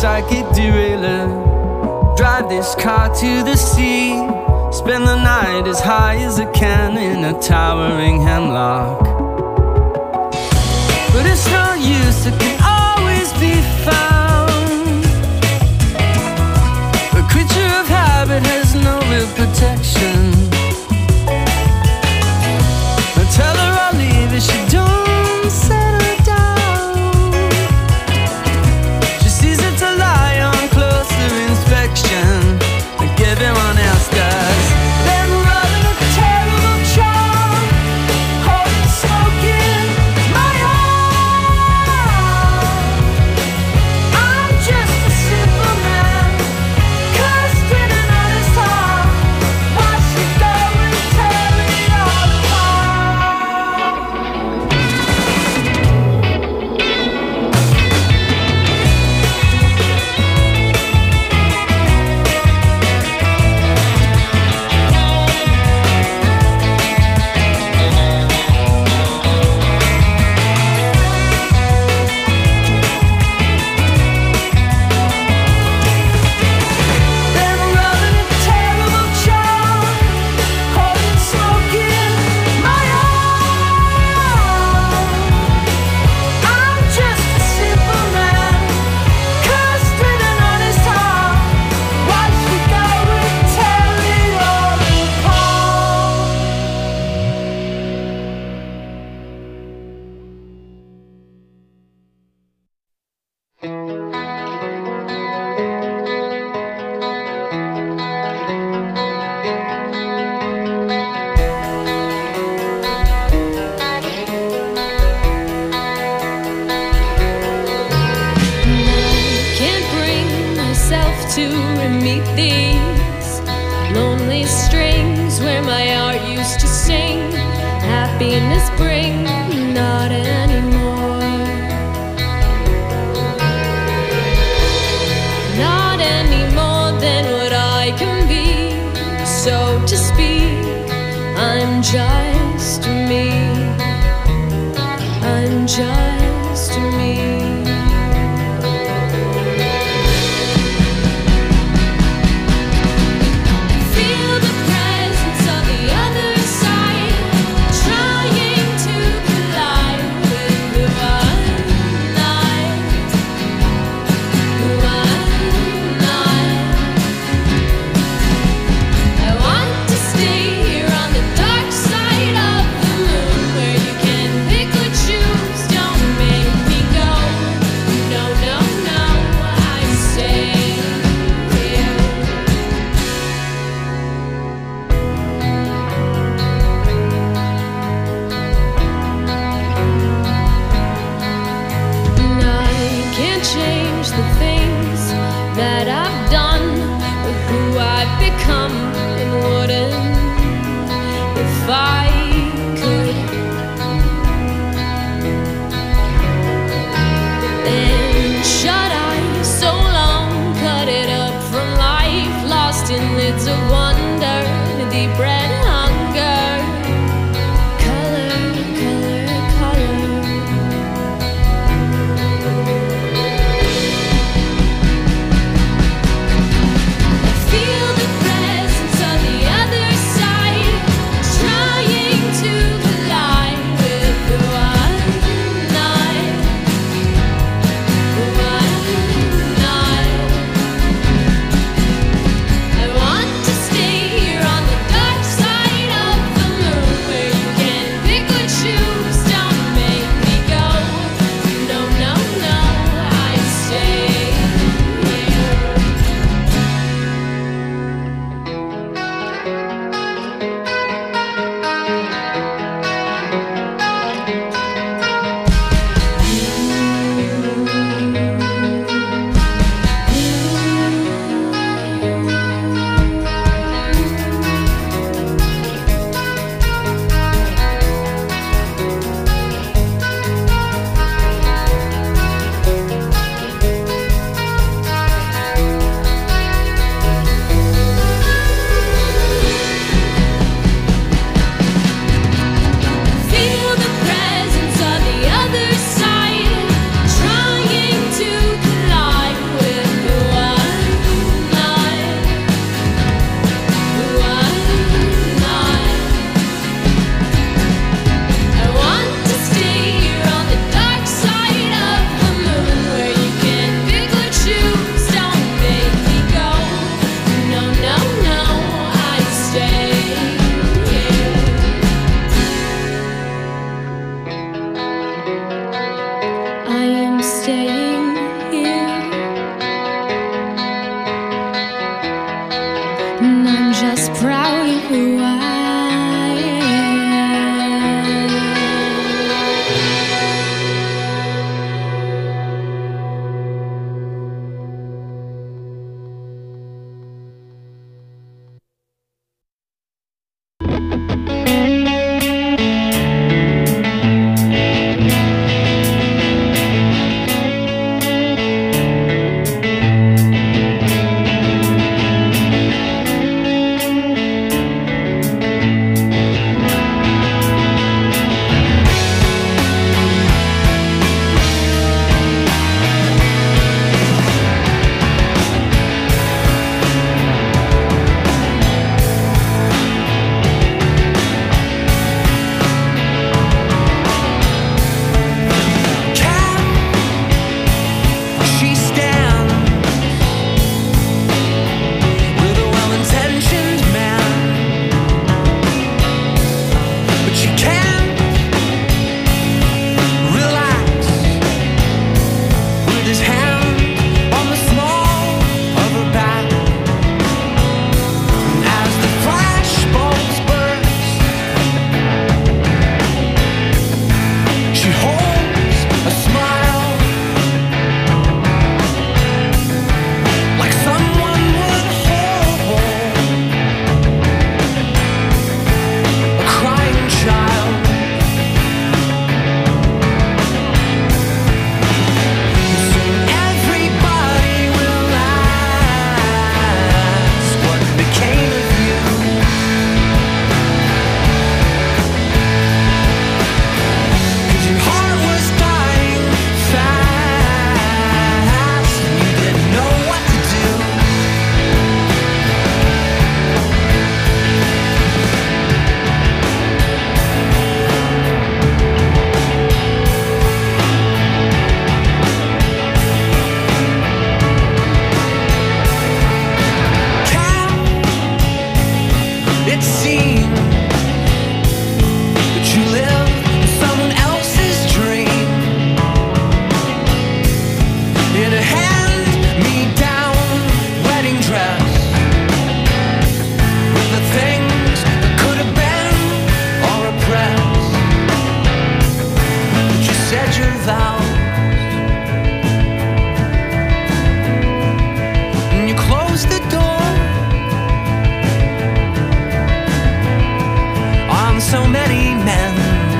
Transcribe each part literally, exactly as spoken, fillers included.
psychic derailer. Drive this car to the sea, spend the night as high as I can in a towering hemlock. But it's no use, it can always be found. A creature of habit has no real protection. I tell her I'll leave if she don't settle down. She sees it's a lie on closer inspection, like everyone else does. Then running a terrible charm, holding smoke in my heart. I'm just a simple man, cursed in an honest heart. Watch me go and tear it all apart. Then running a terrible charm, holding smoke in my heart. I'm just a simple man, cursed in an honest heart. Watch me go and tear it all apart. Can't bring myself to meet these lonely strings where my heart used to sing. Happiness bring, not anymore. Not any more than what I can be. So to speak, I'm just me. I'm just me. Feel the presence of the other side, trying to collide with who I'm not, who I'm not. I want to stay here on the dark side of the moon, where you can pick or choose. Don't make me go. No, no, no. I stay here. And I can't change the things that I've done, or who I've become, and wouldn't if I could. And shut eyes so long, cut it up from life, lost in lids of wonder, deep red hunger. Color, color, color. Feel the presence of the other side, trying to collide with who I'm not, who I'm not. I want to stay here on the dark it seemed that you live in someone else's dream. In a hand-me-down wedding dress, with the things that could have been or repressed, but you said your vows. Close the door on so many men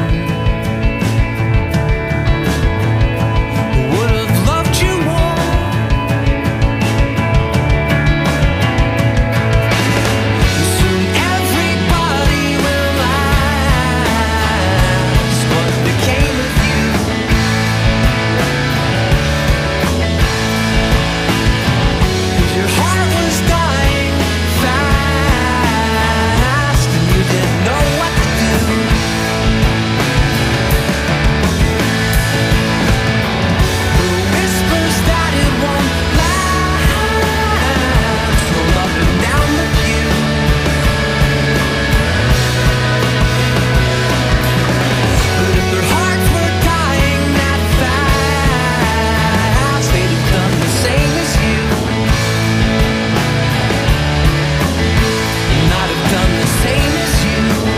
who would have loved you more. Soon everybody will ask what became of you. Your heart was dying fast, and you didn't know what to do. The whispers that it won't last roll up and down the pew. But if their hearts were dying that fast, they'd have done the same as you. Not have done the same as you.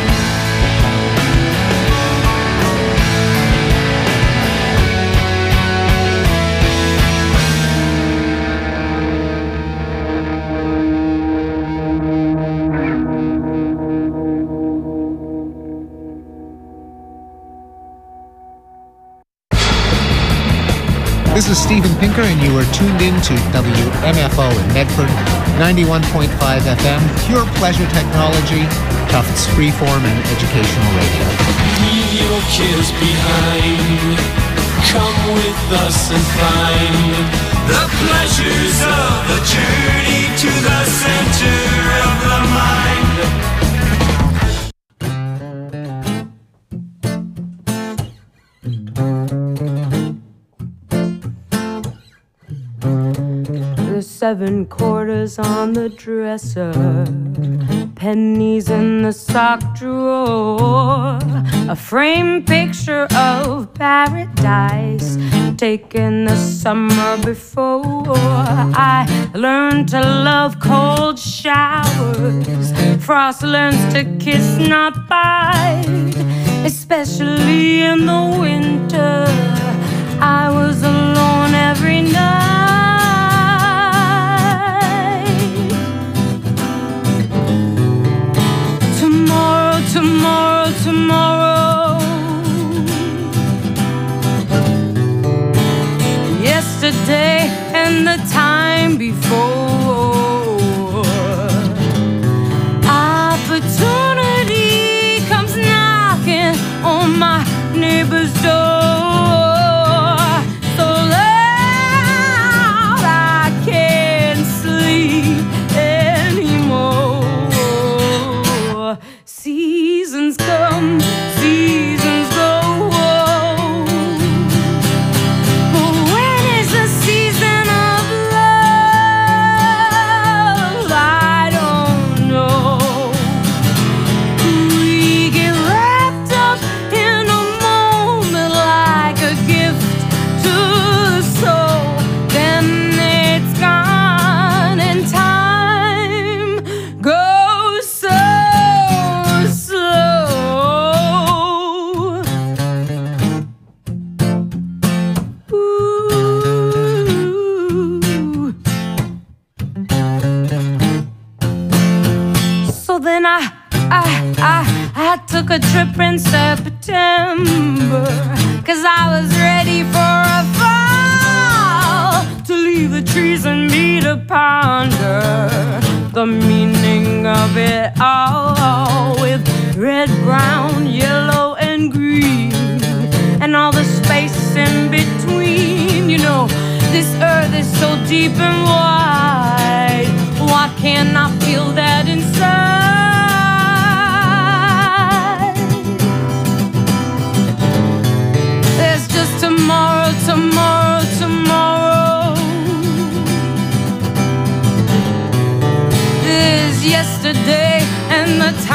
This is Steven Pinker, and you are tuned in to W M F O in Medford, ninety-one point five F M, pure pleasure technology, Tufts freeform and educational radio. Leave your kids behind. Come with us and find the pleasures of the journey to the center of the mind. There's seven quarters on the dresser, pennies in the sock drawer, a framed picture of paradise taken the summer before. I learned to love cold showers. Frost learns to kiss, not bite, especially in the winter. I was alone every night. Tomorrow, tomorrow, tomorrow. Yesterday and the time before. Opportunity comes knocking on my neighbor's door. So loud I can't sleep anymore. Seasons come, seasons go. But when is the season of love? I don't know. We get wrapped up in a moment like a gift to the soul. Then it's gone and time goes so slow. Ooh. So then I, I, I, I took a trip in September, 'cause I was ready for a fall, to leave the trees and me to ponder the meaning of it all, with red, brown, yellow, and green, and all the space in between. You know, this earth is so deep and wide. Why can't I feel that inside? There's just tomorrow, tomorrow, tomorrow. There's yesterday and the time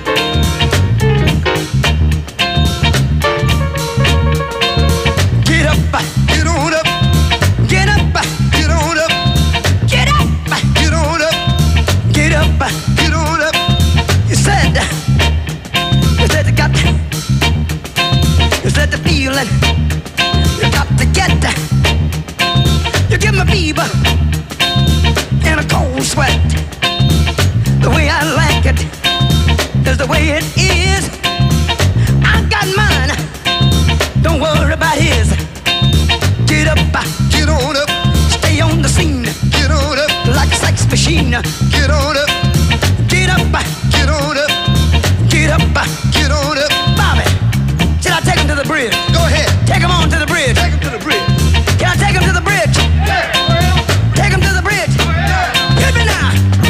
to get. You give me fever and a cold sweat. The way I like it is the way it is. I got mine, don't worry about his. Get up, get on up, stay on the scene. Get on up, like a sex machine. Get on up, get up, get on up, get up, get on up. Bobby, should I take him to the bridge? Go ahead, take him on to the bridge. Take him to the bridge. Can I take him to the bridge? Yeah. Take him to the bridge. Yeah. Hit me now.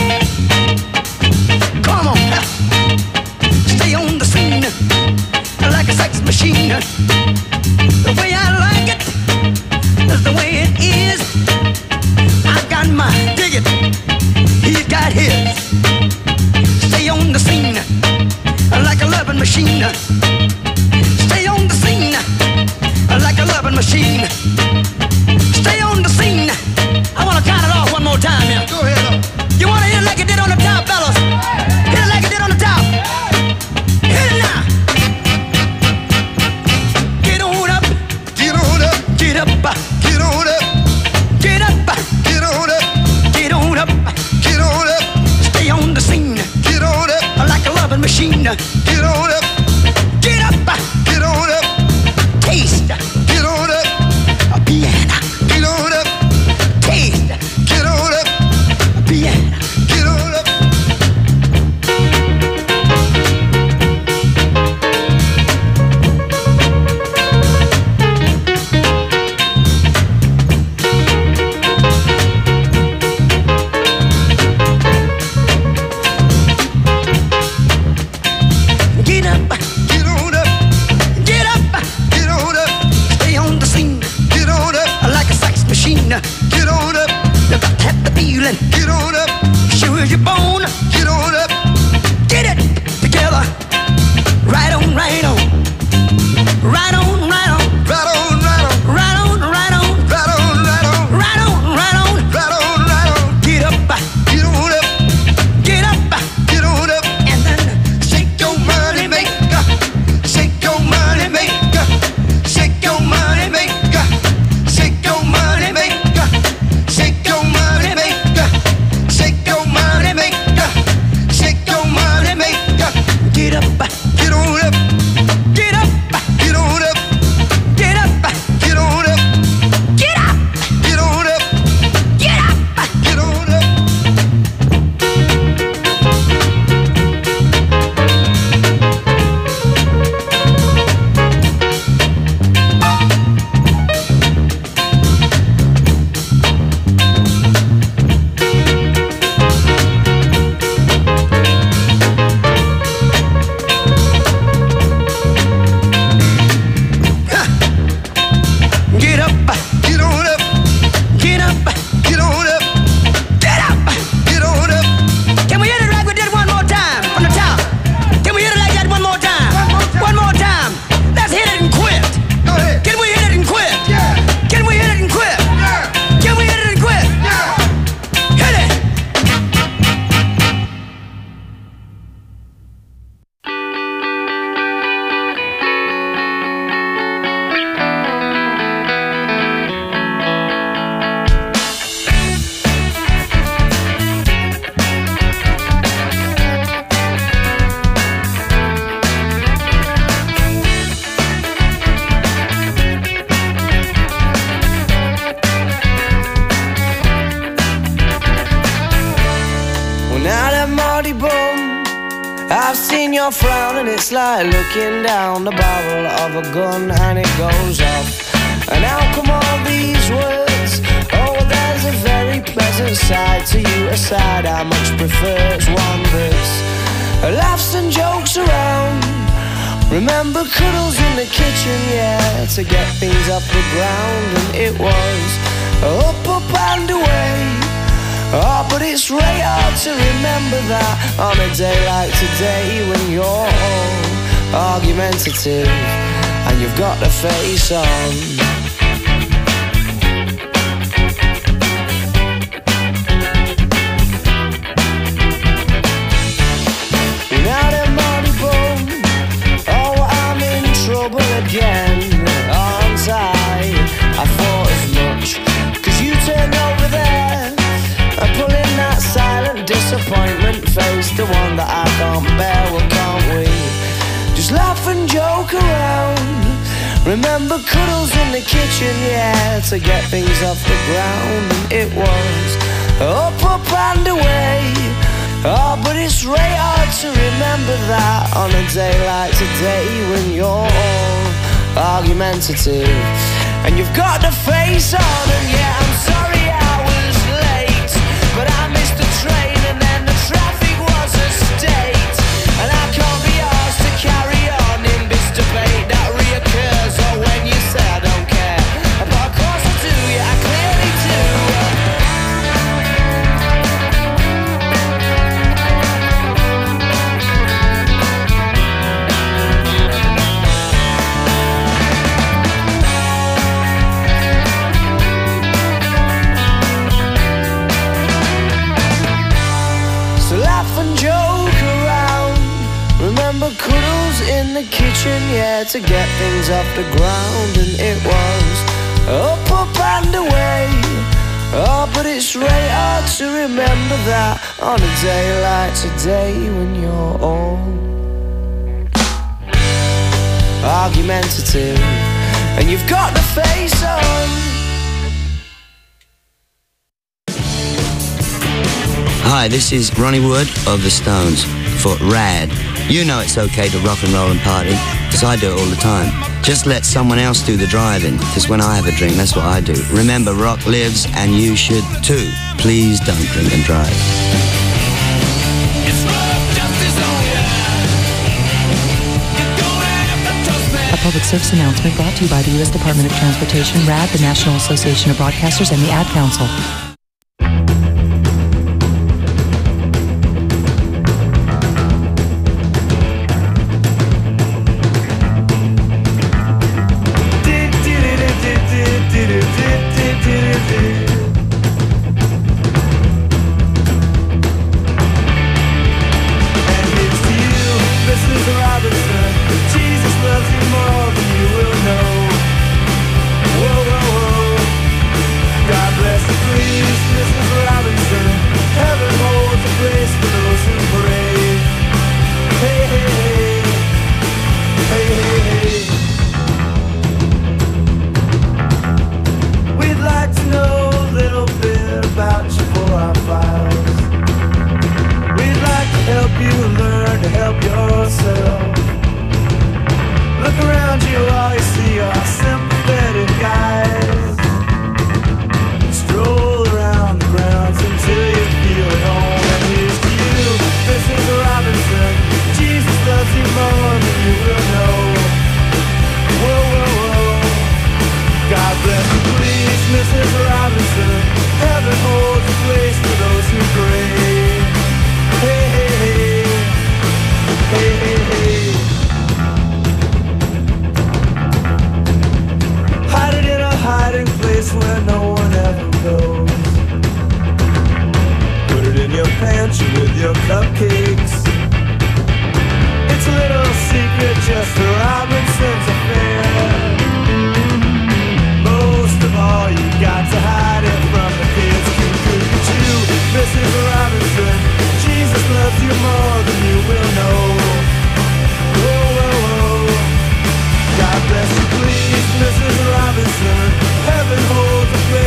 Come on, stay on the scene like a sex machine. The way I like it is the way it is. I got mine, dig it. He's got his. Stay on the scene like a loving machine. Stay on the scene like a loving machine. Stay on the scene. I wanna count it off one more time here. Go ahead. You wanna hit it like it did on the top, fellas? Hit it like it did on the top. Hit it now. Get on up. Get on up. Get up. Get on up. Get up. Get on up. Get on up. Get on up. Stay on the scene. Get on up. Like a loving machine. Get on up. Get up. Get on up. Taste. Get on up. A piano. Get on up. Taste. Get on up. A piano. Get on up. Get up, get on up, get up, get on up. Stay on the scene, get on up, like a sex machine. Get on up, you got to have the feeling. Get on up, sure as you're born. Get on up, get it together. Right on, right on, right on, right on, right on, right on, right on, right on, right on, right on, right on, right on, right on, right on. Get up, get on up, get up, get on up, and then shake your money maker, shake your money maker, shake your money maker, shake your money maker, shake your money maker, shake your money maker, shake your money maker. Get up, get on up, get up, get on up, get up, get on up, get up, get on up, get up, get on up. Get up, get on up, get up, get on up, get up, get on up. Can we hit it like we did one more time from the top? Can we hit it like that one more time? One more time. Let's hit it and quit. Go ahead. Can we hit it and quit? Yeah. Can we hit it and quit? Yeah. Can we hit it and quit? Yeah. Hit it. Well, now that Marty Bum, I've seen your frown, and it's like looking down the barrel of a gun and it goes off. And how come all these words? Oh, there's a very pleasant side to you, a side I much prefer. It's one that's laughs and jokes around. Remember cuddles in the kitchen, yeah, to get things off the ground. And it was up, up and away. Oh, but it's really hard to remember that on a day like today, when you're all argumentative and you've got the face on. Now that money bum, oh, I'm in trouble again, aren't I? I can't bear, well can't we just laugh and joke around? Remember cuddles in the kitchen, yeah, to get things off the ground. And it was up, up and away. Oh, but it's really hard to remember that on a day like today, when you're all argumentative and you've got the face on. And yeah, I'm sorry I was late, but I missed the train and then the traffic was a state. And I can't be asked to carry on in this debate that reoccurs. Or when you say I don't care, but of course I do, yeah, I clearly do. Cuddles in the kitchen, yeah, to get things off the ground. And it was up, up and away. Oh, but it's really hard to remember that on a day like today, when you're all argumentative and you've got the face on. Hi, this is Ronnie Wood of The Stones for Rad. You know it's okay to rock and roll and party, because I do it all the time. Just let someone else do the driving, because when I have a drink, that's what I do. Remember, rock lives, and you should too. Please don't drink and drive. A public service announcement brought to you by the U S Department of Transportation, RAD, the National Association of Broadcasters, and the Ad Council.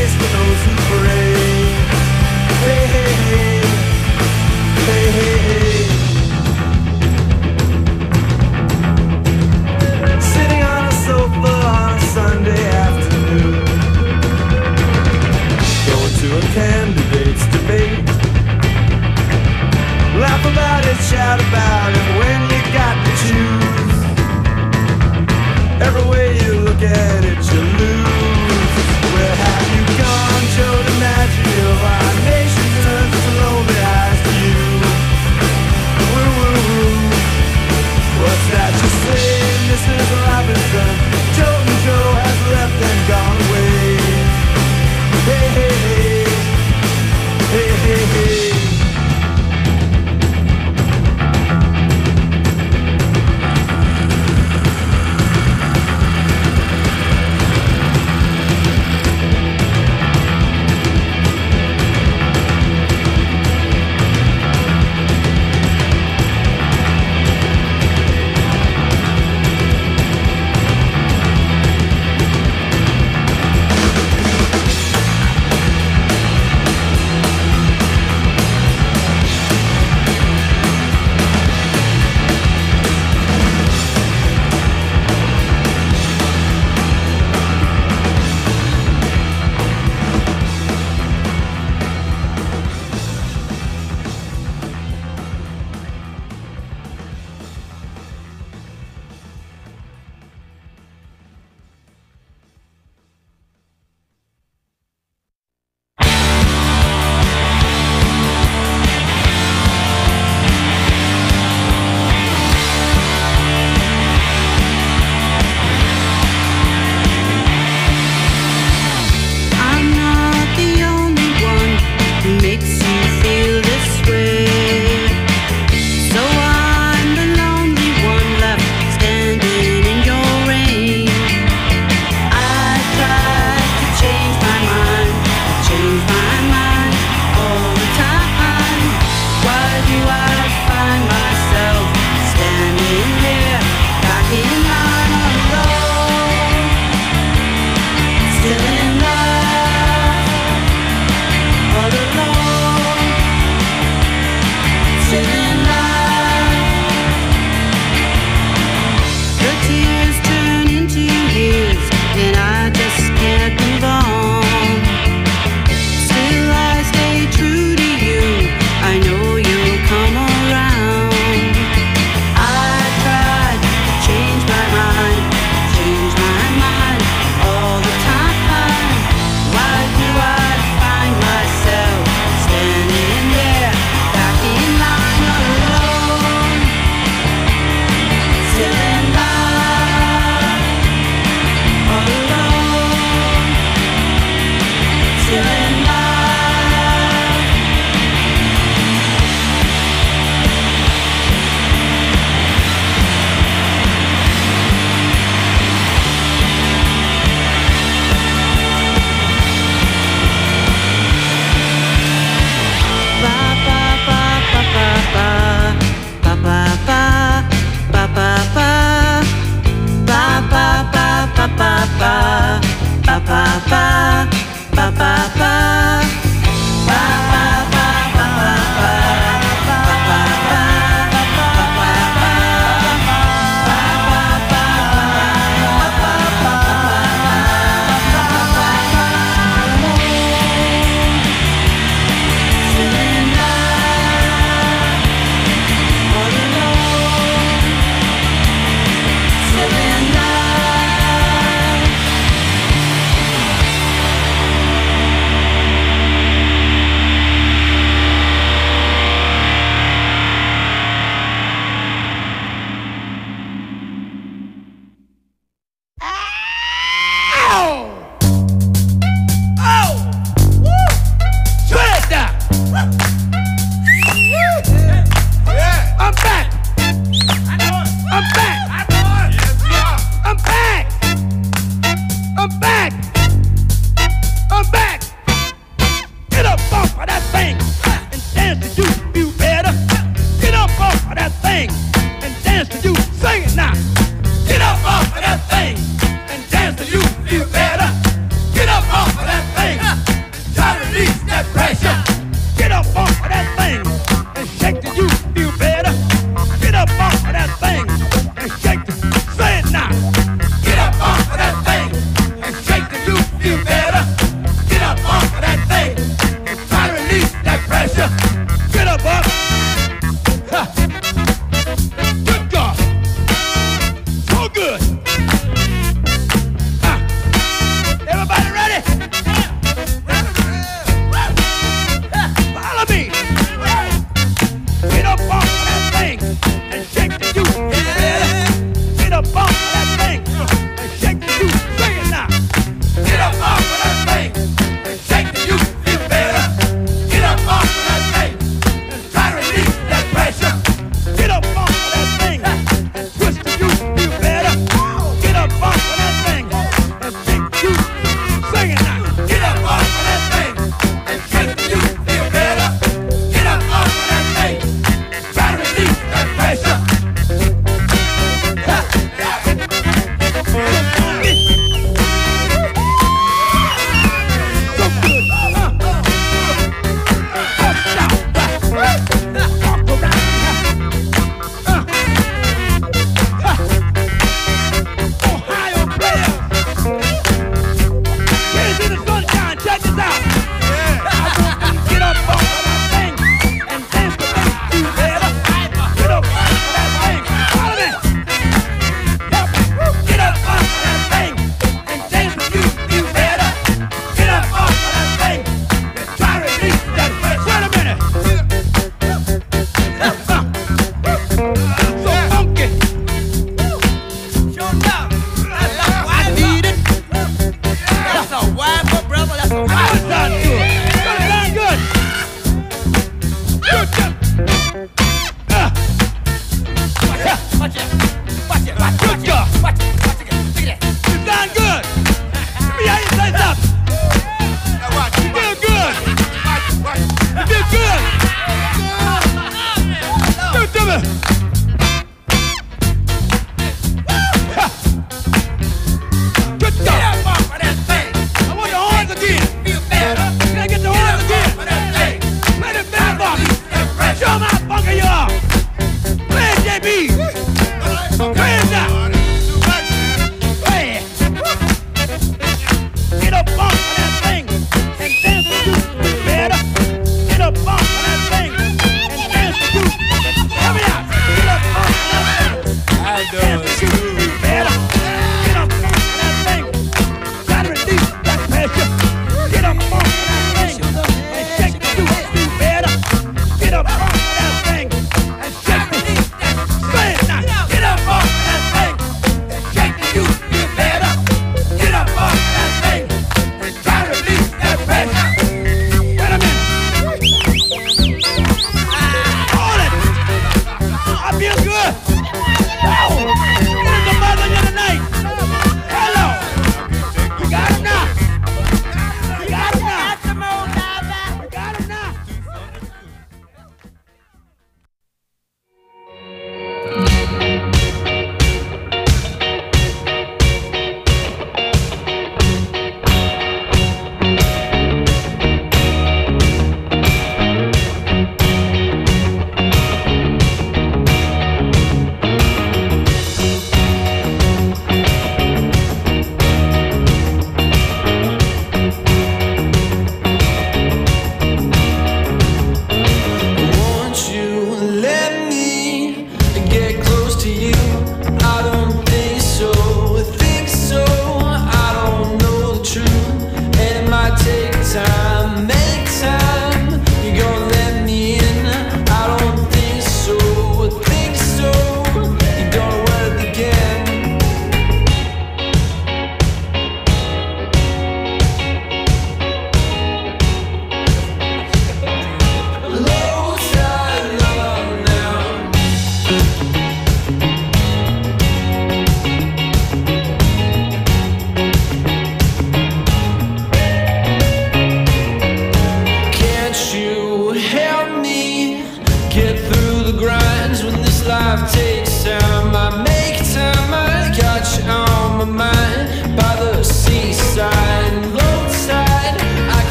Hey, hey, hey, hey, hey, hey.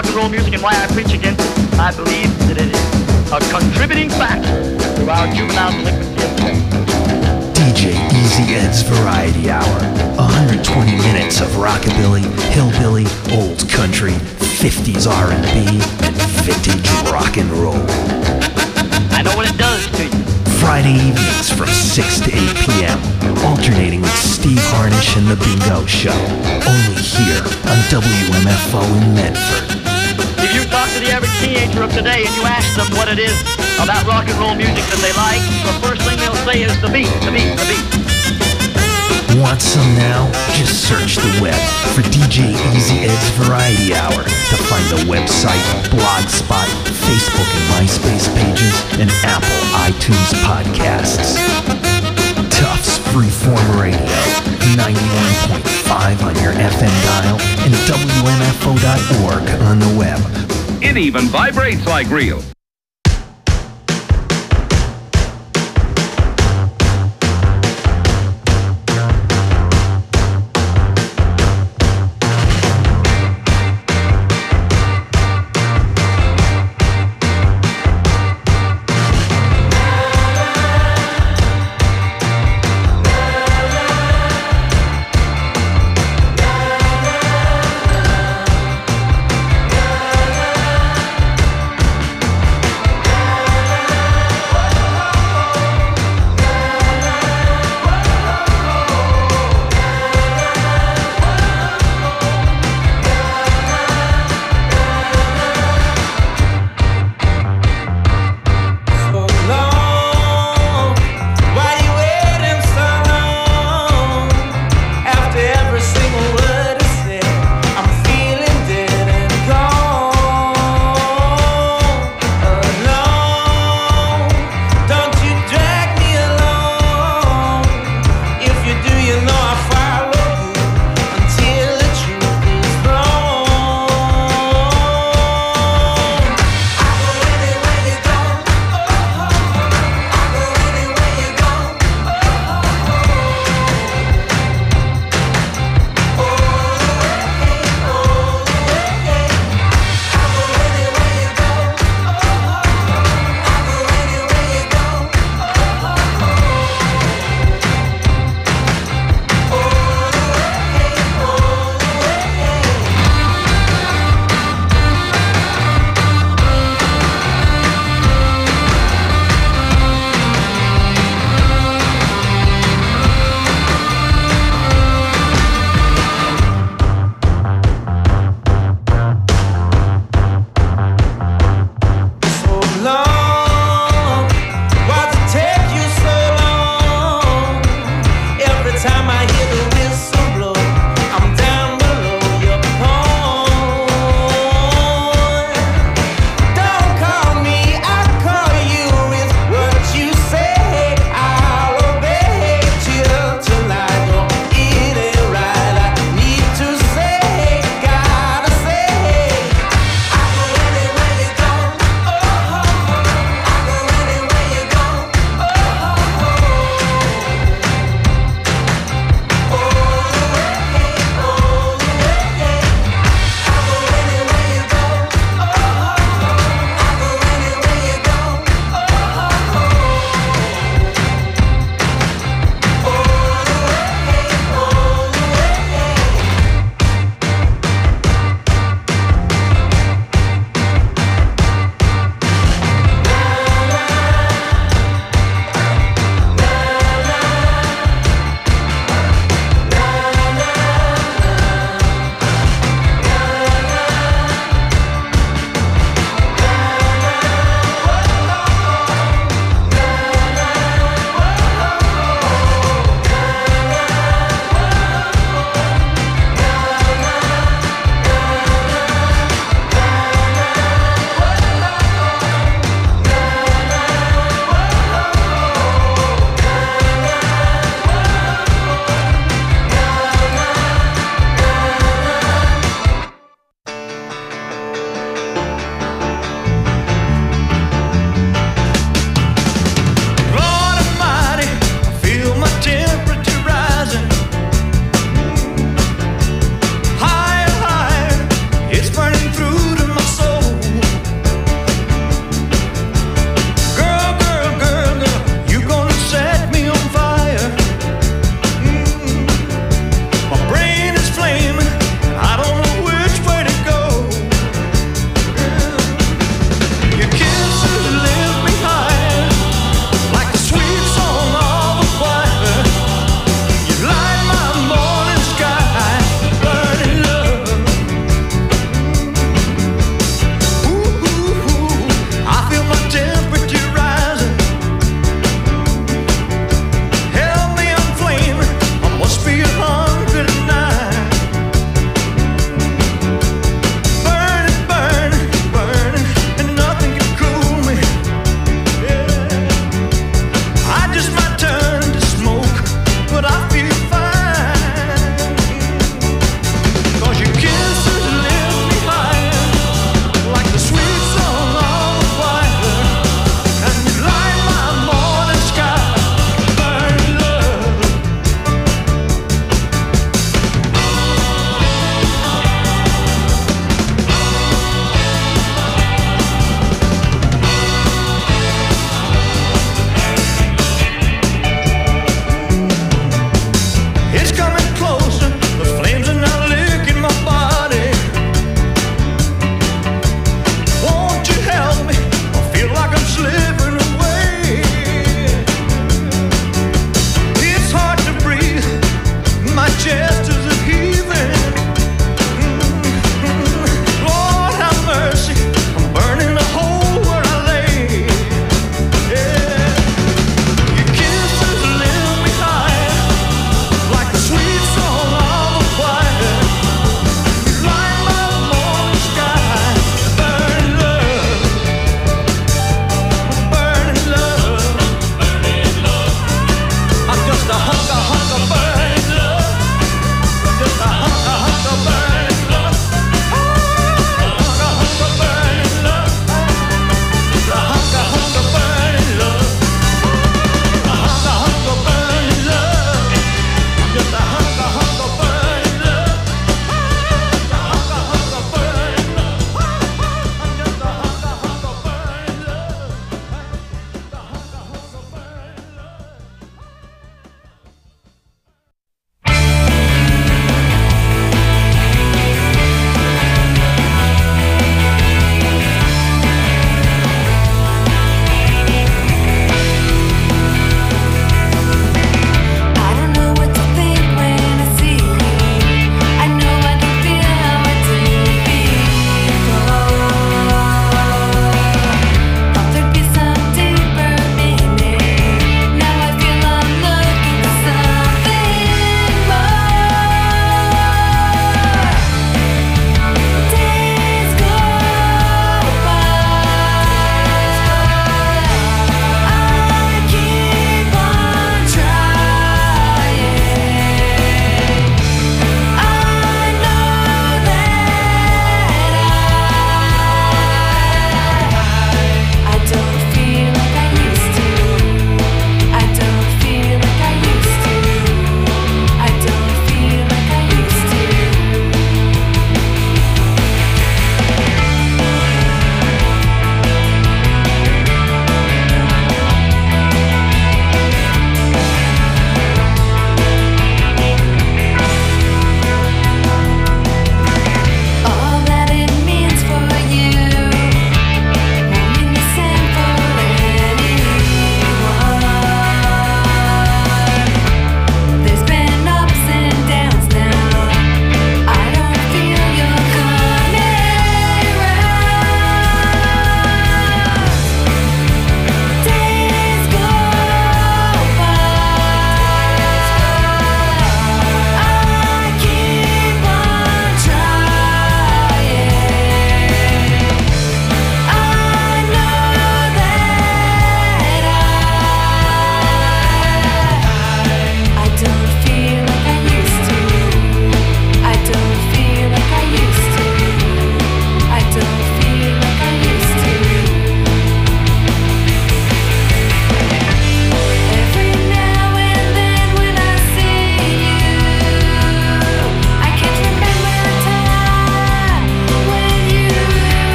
rock and roll music and why I preach against it. I believe that it is a contributing factor to our juvenile delinquency. D J Easy Ed's Variety Hour. one hundred twenty minutes of rockabilly, hillbilly, old country, fifties R and B, and vintage rock and roll. I know what it does to you. Friday evenings from six to eight p.m. Alternating with Steve Harnish and The Bingo Show. Only here on W M F O in Medford. If you talk to the average teenager of today and you ask them what it is about rock and roll music that they like, the first thing they'll say is the beat, the beat, the beat. Want some now? Just search the web for D J Easy Ed's Variety Hour to find the website, Blogspot, Facebook and MySpace pages, and Apple iTunes podcasts. Tufts Freeform Radio, ninety-one point five on your F M dial, and W M F O dot org on the web. It even vibrates like real.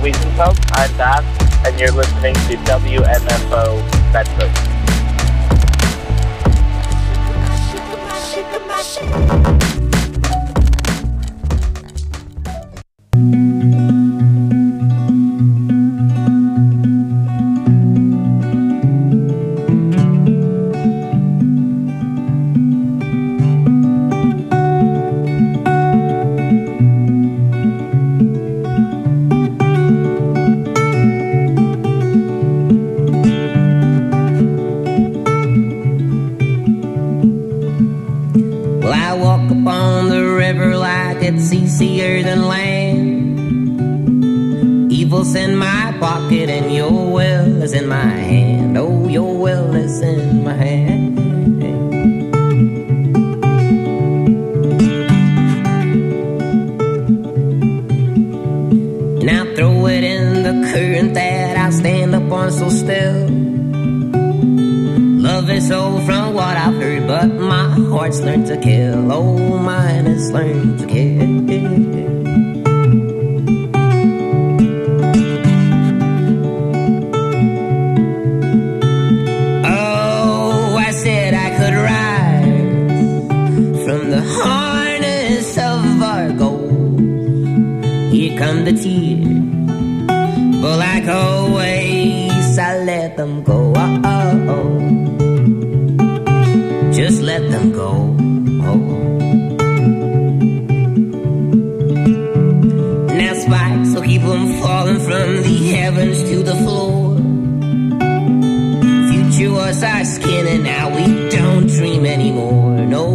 Wiesenfeld. I'm Das, and you're listening to W M F O Bedford. Easier than land. Evil's in my pocket and your will is in my hand. Oh, your will is in my hand. And I'll throw it in the current that I stand upon so still. Love is so from what I've heard, but my heart's learned to kill. Oh, mine has learned to kill. Oh, I said I could rise from the harness of our gold. Here come the tears, but like always, I let them go. Oh, oh, oh. Just let them go. Oh. Now spikes will keep them falling from the heavens to the floor. Future was our skin and now we don't dream anymore. No,